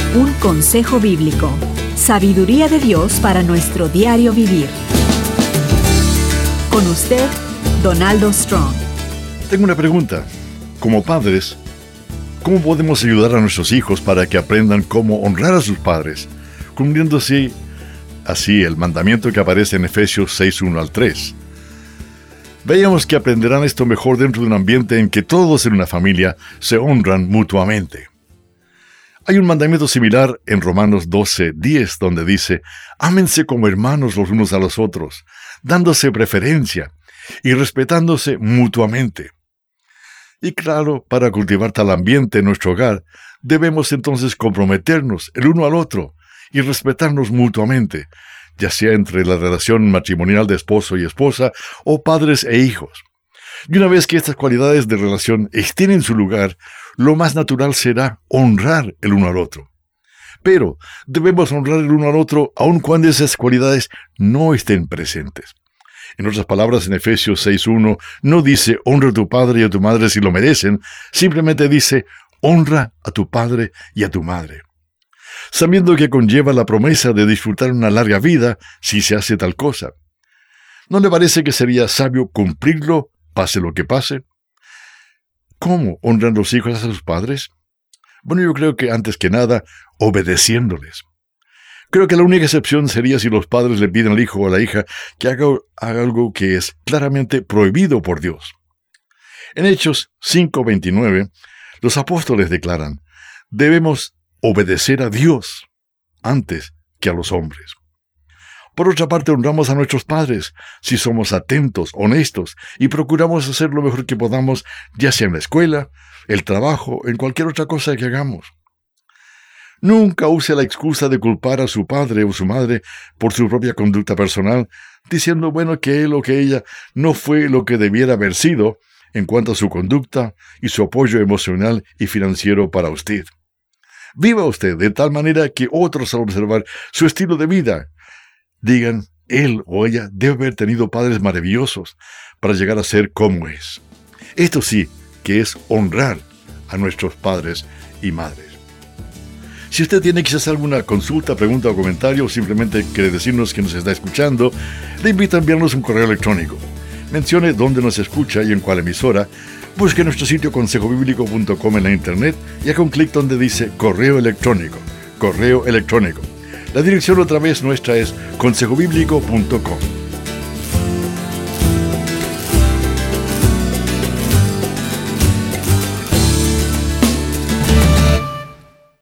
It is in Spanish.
Un consejo bíblico. Sabiduría de Dios para nuestro diario vivir. Con usted, Donaldo Strong. Tengo una pregunta. Como padres, ¿cómo podemos ayudar a nuestros hijos para que aprendan cómo honrar a sus padres, cumpliéndose así el mandamiento que aparece en Efesios 6:1 al 3? Veamos que aprenderán esto mejor dentro de un ambiente en que todos en una familia se honran mutuamente. Hay un mandamiento similar en Romanos 12:10, donde dice: ámense como hermanos los unos a los otros, dándose preferencia y respetándose mutuamente. Y claro, para cultivar tal ambiente en nuestro hogar, debemos entonces comprometernos el uno al otro y respetarnos mutuamente, ya sea entre la relación matrimonial de esposo y esposa o padres e hijos. Y una vez que estas cualidades de relación estén en su lugar, lo más natural será honrar el uno al otro. Pero debemos honrar el uno al otro aun cuando esas cualidades no estén presentes. En otras palabras, en Efesios 6:1 no dice honra a tu padre y a tu madre si lo merecen, simplemente dice honra a tu padre y a tu madre, sabiendo que conlleva la promesa de disfrutar una larga vida si se hace tal cosa. ¿No le parece que sería sabio cumplirlo, pase lo que pase? ¿Cómo honran los hijos a sus padres? Bueno, yo creo que antes que nada, obedeciéndoles. Creo que la única excepción sería si los padres le piden al hijo o a la hija que haga algo que es claramente prohibido por Dios. En Hechos 5:29, los apóstoles declaran: debemos obedecer a Dios antes que a los hombres. Por otra parte, honramos a nuestros padres si somos atentos, honestos y procuramos hacer lo mejor que podamos, ya sea en la escuela, el trabajo, en cualquier otra cosa que hagamos. Nunca use la excusa de culpar a su padre o su madre por su propia conducta personal, diciendo, bueno, que él o que ella no fue lo que debiera haber sido en cuanto a su conducta y su apoyo emocional y financiero para usted. Viva usted de tal manera que otros, al observar su estilo de vida, digan, él o ella debe haber tenido padres maravillosos para llegar a ser como es. Esto sí que es honrar a nuestros padres y madres. Si usted tiene quizás alguna consulta, pregunta o comentario, o simplemente quiere decirnos que nos está escuchando, le invito a enviarnos un correo electrónico. Mencione dónde nos escucha y en cuál emisora. Busque nuestro sitio consejobiblico.com en la internet y haga un clic donde dice correo electrónico. Correo electrónico. La dirección otra vez nuestra es consejobiblico.com.